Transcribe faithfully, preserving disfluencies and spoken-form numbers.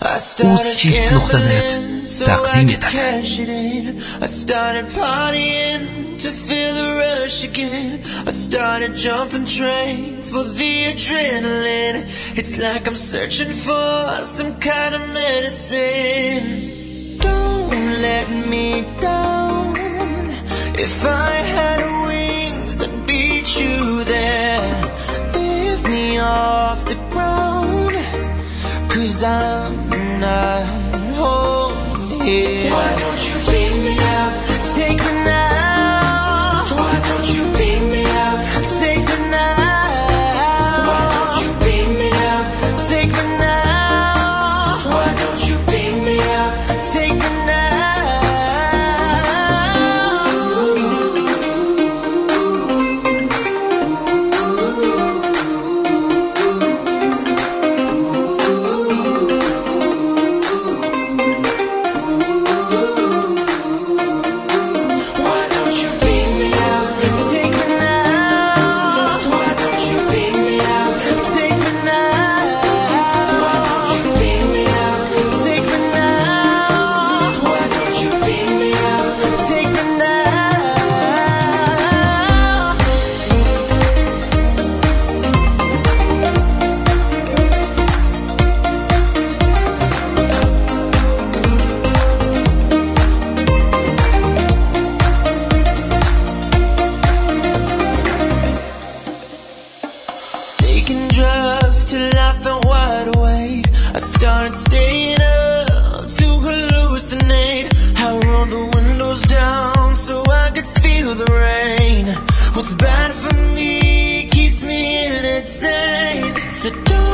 uzhits nuqta net taqdim etadi. I started partying to feel the rush again. I started jumping trains for the adrenaline. It's like I'm searching for some kind of medicine. Don't let me down. If I had wings, I'd beat you there. Lift me off the ground, 'cause I'm not home here. Why don't you beat me up? Take me now. Why don't you beat me up? Take me now. Why don't you beat me up? Take me now. Why don't you beat me up? Take me now. Taking drugs till I felt wide awake. I started staying up to hallucinate. I rolled the windows down so I could feel the rain. What's bad for me keeps me entertained. So don't